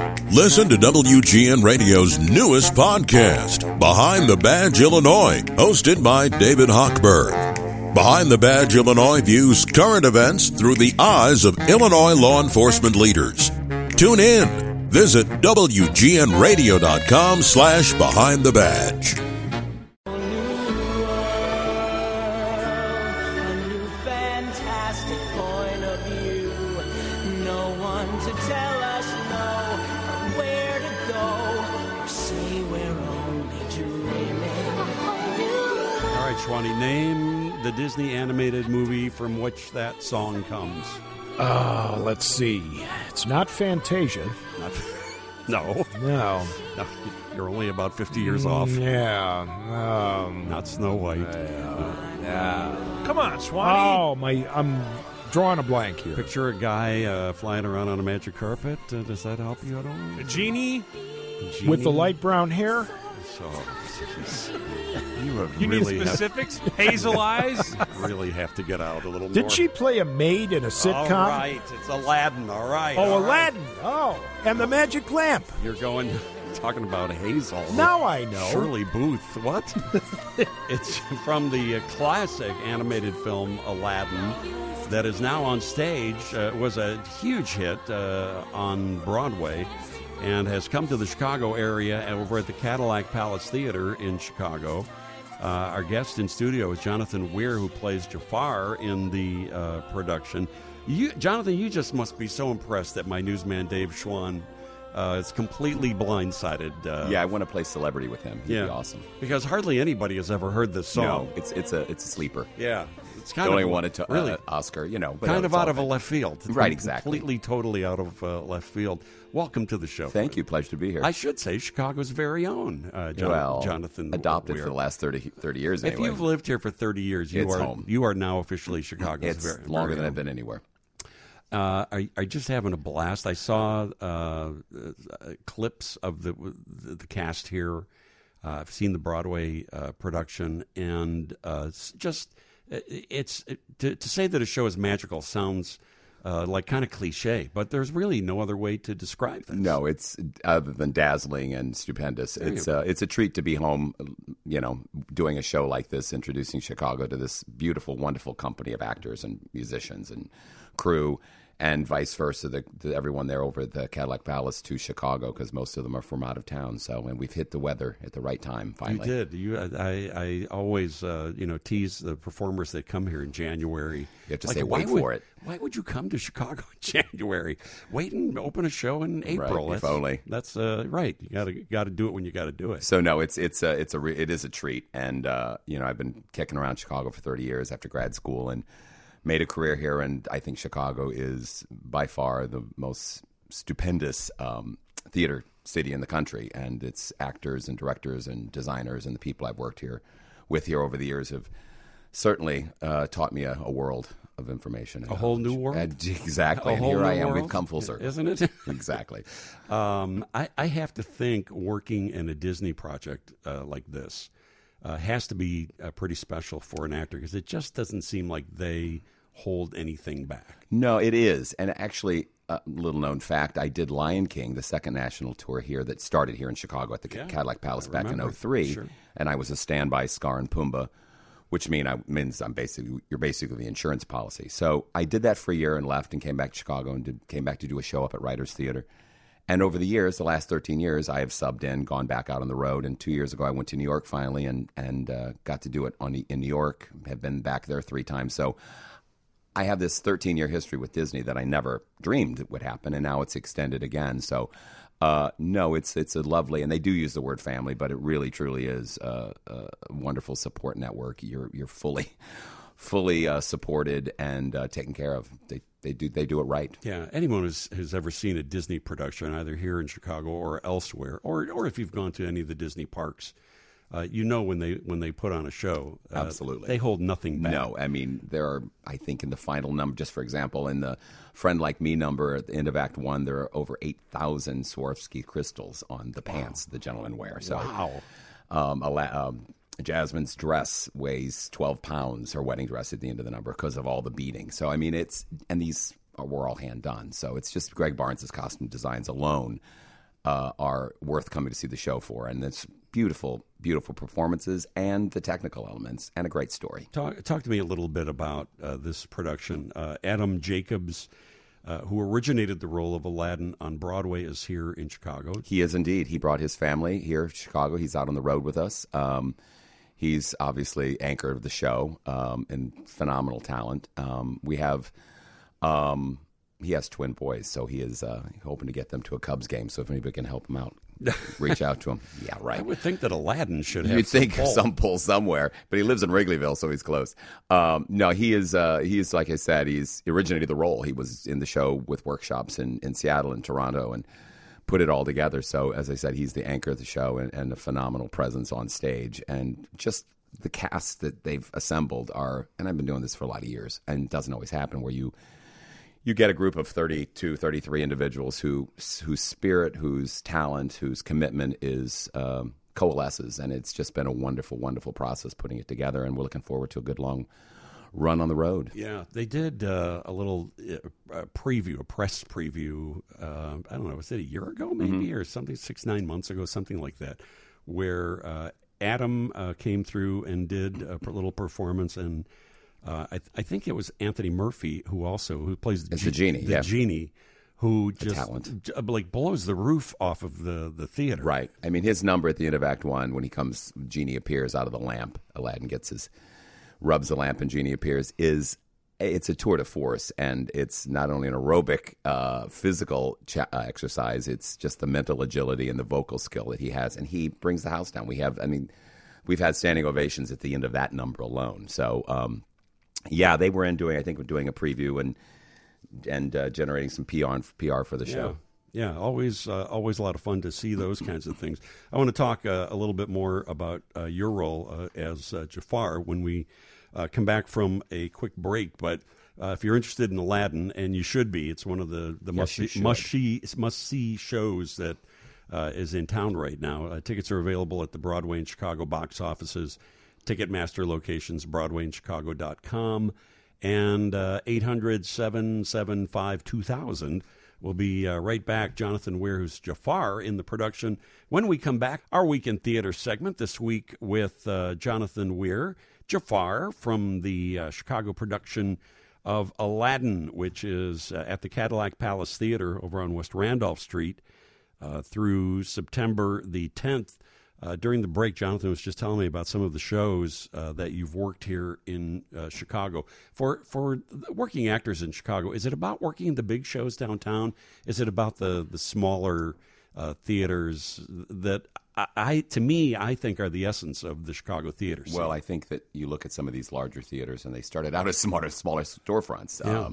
Listen to WGN Radio's newest podcast, Behind the Badge Illinois, hosted by David Hochberg. Behind the Badge Illinois views current events through the eyes of Illinois law enforcement leaders. Tune in. Visit WGNRadio.com/Behind the Badge. Name the Disney animated movie from which that song comes. Let's see. It's not Fantasia. No. You're only about 50 years off. Yeah. Not Snow White. Come on, Swanee. I'm drawing a blank here. Picture a guy flying around on a magic carpet. Does that help you at all? A genie? With the light brown hair? So, you really need specifics? Hazel eyes? Really have to get out a little more. Did she play a maid in a sitcom? All right, it's Aladdin. All right. Oh, Aladdin. Right. Oh, and the magic lamp. You're talking about Hazel. Now I know. Shirley Booth. What? It's from the classic animated film Aladdin that is now on stage. It was a huge hit on Broadway. And has come to the Chicago area over at the Cadillac Palace Theater in Chicago. Our guest in studio is Jonathan Weir, who plays Jafar in the production. Jonathan, you just must be so impressed that my newsman Dave Schwann is completely blindsided. I want to play celebrity with him. He'd be awesome. Because hardly anybody has ever heard this song. No, it's a sleeper. Yeah. It's kind only of wanted to really Oscar, but kind of out of a left field, right? Exactly, completely, totally out of left field. Welcome to the show. Thank you, pleasure to be here. I should say Chicago's very own Jonathan. Adopted Weir. for the last 30 years. Anyway. If you've lived here for 30 years, you are now officially Chicago's. It's longer than I've been anywhere. Are just having a blast. I saw clips of the cast here. I've seen the Broadway production, and to say that a show is magical sounds like kind of cliche, but there's really no other way to describe this. No, it's other than dazzling and stupendous. It's a treat to be home, doing a show like this, introducing Chicago to this beautiful, wonderful company of actors and musicians and crew, and vice versa, to everyone there over at the Cadillac Palace to Chicago, because most of them are from out of town. And we've hit the weather at the right time, finally. You did. I always, tease the performers that come here in January. You have to say, wait for it. Why would you come to Chicago in January? Wait and open a show in April. Right, if only. That's right. You got to do it when you got to do it. So no, it is a treat, and I've been kicking around Chicago for 30 years after grad school, and made a career here, and I think Chicago is by far the most stupendous theater city in the country, and its actors and directors and designers and the people I've worked with here over the years have certainly taught me a world of information. A whole new world? Exactly. And here I am. We've come full circle. Isn't it? Exactly. I have to think working in a Disney project like this has to be pretty special for an actor, because it just doesn't seem like they hold anything back. No, it is. And actually, a little known fact, I did Lion King, the second national tour here that started here in Chicago at the Cadillac Palace back in 2003. Sure. And I was a standby Scar and Pumbaa, which means you're basically the insurance policy. So I did that for a year and left and came back to Chicago and came back to do a show up at Writers Theater. And over the years, the last 13 years, I have subbed in, gone back out on the road. And 2 years ago, I went to New York finally and got to do it in New York. Have been back there 3 times. So I have this 13-year history with Disney that I never dreamed would happen, and now it's extended again. So, no, it's a lovely, and they do use the word family, but it really, truly is a wonderful support network. You're fully supported and taken care of. They do it right. Yeah, anyone who's ever seen a Disney production, either here in Chicago or elsewhere, or if you've gone to any of the Disney parks, when they put on a show, absolutely, they hold nothing back. No, I mean, there are, I think in the final number, just for example, in the Friend Like Me number at the end of Act 1, there are over 8,000 Swarovski crystals on the pants the gentlemen wear. So, wow. Jasmine's dress weighs 12 pounds, her wedding dress at the end of the number, because of all the beading. So, I mean, these were all hand done. So it's just Greg Barnes' costume designs alone are worth coming to see the show for. And it's beautiful, beautiful performances and the technical elements and a great story. Talk to me a little bit about this production. Adam Jacobs, who originated the role of Aladdin on Broadway, is here in Chicago. He is indeed. He brought his family here to Chicago. He's out on the road with us. He's obviously anchor of the show and phenomenal talent. He has twin boys, so he is hoping to get them to a Cubs game. So if anybody can help him out, reach out to him. Yeah, right. I would think that Aladdin should have. You'd think some pull somewhere, but he lives in Wrigleyville, so he's close. No, he is like I said, he's originated the role. He was in the show with workshops in Seattle and Toronto and put it all together. So as I said, he's the anchor of the show and a phenomenal presence on stage. And just the cast that they've assembled and I've been doing this for a lot of years, and it doesn't always happen where you get a group of 32, 33 individuals whose spirit, whose talent, whose commitment is coalesces. And it's just been a wonderful, wonderful process putting it together. And we're looking forward to a good long run on the road. Yeah, they did a little preview, a press preview. I don't know, was it a year ago maybe or something, 6-9 months ago, something like that, where Adam came through and did a little performance, and I think it was Anthony Murphy who plays the genie, who just like blows the roof off of the theater. Right. I mean, his number at the end of Act 1 when Genie appears out of the lamp. Aladdin rubs the lamp and Genie appears. It's a tour de force, and it's not only an aerobic physical exercise. It's just the mental agility and the vocal skill that he has, and he brings the house down. We've had standing ovations at the end of that number alone. So. Yeah, they were doing a preview and generating some PR for the show. Yeah, always a lot of fun to see those kinds of things. I want to talk a little bit more about your role as Jafar when we come back from a quick break. But if you're interested in Aladdin, and you should be, it's one of the must-see shows that is in town right now. Tickets are available at the Broadway and Chicago box offices, Ticketmaster locations, BroadwayandChicago.com, and 800-775-2000. We'll be right back. Jonathan Weir, who's Jafar in the production. When we come back, our Weekend Theater segment this week with Jonathan Weir, Jafar, from the Chicago production of Aladdin, which is at the Cadillac Palace Theater over on West Randolph Street through September the 10th. During the break, Jonathan was just telling me about some of the shows that you've worked here in Chicago. For working actors in Chicago, is it about working the big shows downtown? Is it about the smaller theaters that I think are the essence of the Chicago theater scene? Well, I think that you look at some of these larger theaters, and they started out as smaller storefronts. Yeah.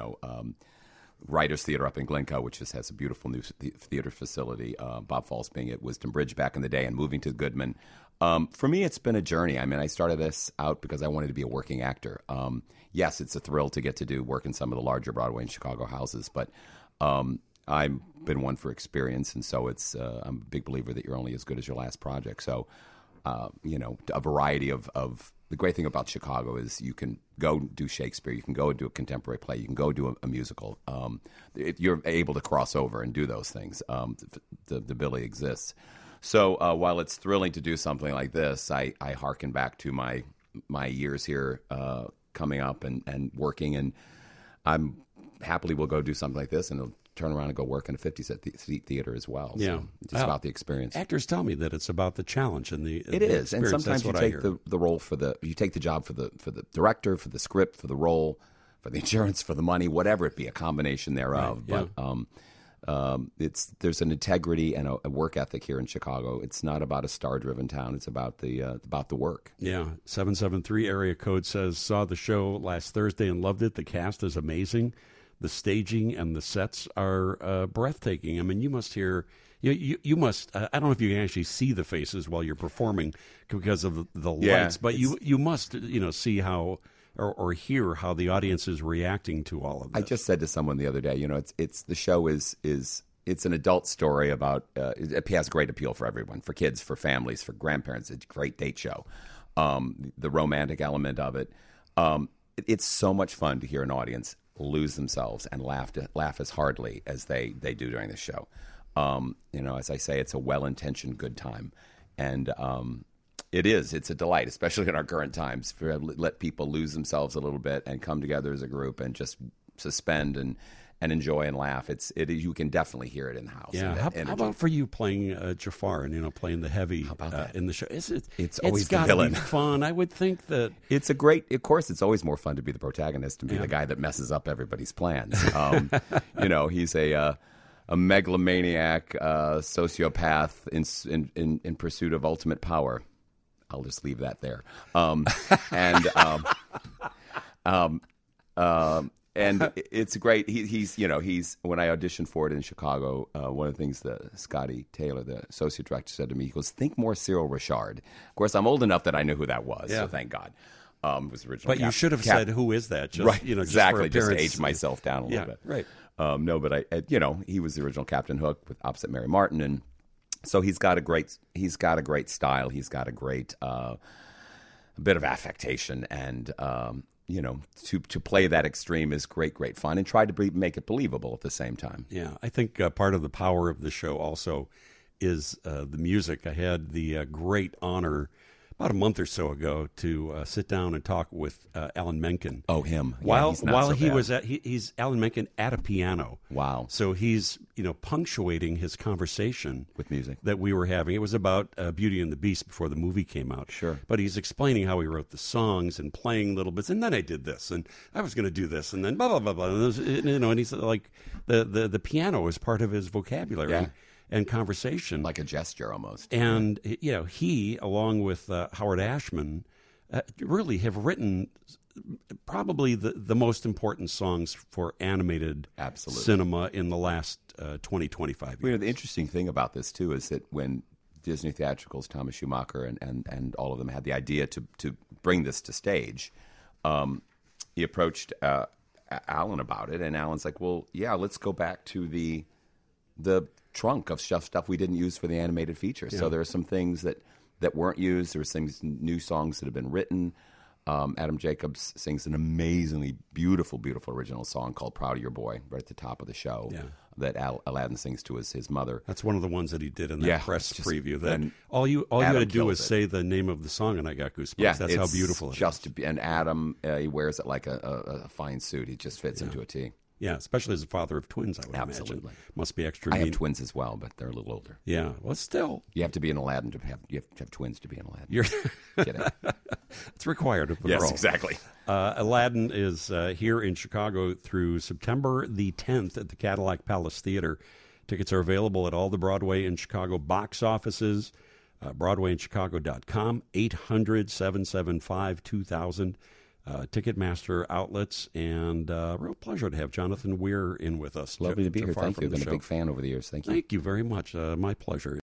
Writers Theater up in Glencoe, which has a beautiful new theater facility. Bob Falls being at Wisdom Bridge back in the day, and moving to Goodman. For me, it's been a journey. I mean, I started this out because I wanted to be a working actor. Yes, it's a thrill to get to do work in some of the larger Broadway and Chicago houses, but I've been one for experience, and so I'm a big believer that you're only as good as your last project. So, a variety of the great thing about Chicago is you can go do Shakespeare, you can go do a contemporary play, you can go do a musical. You're able to cross over and do those things. The ability exists. So while it's thrilling to do something like this, I hearken back to my years here coming up and working, and I'm happily will go do something like this, and it'll turn around and go work in a 50-seat theater as well. Yeah. So it's about the experience. Actors tell me that it's about the challenge and the It is, experience. and sometimes you take the role you take the job for the director, for the script, for the role, for the insurance, for the money, whatever it be, a combination thereof. Right, yeah. But there's an integrity and a work ethic here in Chicago. It's not about a star-driven town. It's about the work. Yeah. 773 area code says, saw the show last Thursday and loved it. The cast is amazing. The staging and the sets are breathtaking. I mean, you must hear, you must, I don't know if you can actually see the faces while you're performing because of the lights, but you must, see how, or hear how the audience is reacting to all of this. I just said to someone the other day, it's the show is it's an adult story about, it has great appeal for everyone, for kids, for families, for grandparents. It's a great date show. The romantic element of it. It's so much fun to hear an audience lose themselves and laugh as hardly as they do during the show. As I say, it's a well-intentioned good time. And it's a delight, especially in our current times, for let people lose themselves a little bit and come together as a group and just suspend and enjoy and laugh. You can definitely hear it in the house. Yeah. How about for you playing Jafar and playing the heavy in the show? It's always the villain. Be fun. I would think that it's a great. Of course, it's always more fun to be the protagonist and be the guy that messes up everybody's plans. He's a megalomaniac, sociopath in pursuit of ultimate power. I'll just leave that there. And it's great. He's when I auditioned for it in Chicago, one of the things that Scotty Taylor, the associate director, said to me, he goes, "Think more Cyril Richard." Of course, I'm old enough that I knew who that was, so thank God. It was the original. But you should have said, "Who is that?" Just, right, exactly. Just to age myself down a little bit. Right. No, but he was the original Captain Hook opposite Mary Martin, and so he's got a great style. He's got a great bit of affectation, and to play that extreme is great fun, and try to make it believable at the same time. Yeah, I think part of the power of the show also is the music. I had the great honor about a month or so ago to sit down and talk with Alan Menken. Oh, him. While he was he's Alan Menken at a piano. Wow. So he's punctuating his conversation with music that we were having. It was about Beauty and the Beast before the movie came out. Sure. But he's explaining how he wrote the songs and playing little bits, and then I did this, and I was going to do this, and then blah blah blah blah. And he's like the piano is part of his vocabulary. Yeah. And conversation. Like a gesture almost. And, he, along with Howard Ashman, really have written probably the most important songs for animated cinema in the last 20, 25 years. The interesting thing about this, too, is that when Disney Theatricals, Thomas Schumacher, and all of them had the idea to bring this to stage, he approached Alan about it, and Alan's like, well, yeah, let's go back to the trunk of stuff we didn't use for the animated feature. Yeah. So there are some things that weren't used. There were new songs that have been written. Adam Jacobs sings an amazingly beautiful original song called "Proud of Your Boy" right at the top of the show. Yeah. That Aladdin sings to his mother. That's one of the ones that he did in that press preview. That all you had to do was say the name of the song, and I got goosebumps. Yeah, that's how beautiful it is. And Adam, he wears it like a fine suit. He just fits into a T. Yeah, especially as a father of twins, I would imagine. Must be extra neat. I have twins as well, but they're a little older. Yeah, well, still. You have to be an Aladdin you have to have twins to be an Aladdin. Kidding. It's required of the role. Yes, exactly. Aladdin is here in Chicago through September the 10th at the Cadillac Palace Theater. Tickets are available at all the Broadway and Chicago box offices, BroadwayInChicago.com, 800-775-2000. Ticketmaster outlets, and real pleasure to have Jonathan Weir in with us. Lovely to be here. Thank you. I've been a big fan over the years. Thank you. Thank you very much. My pleasure.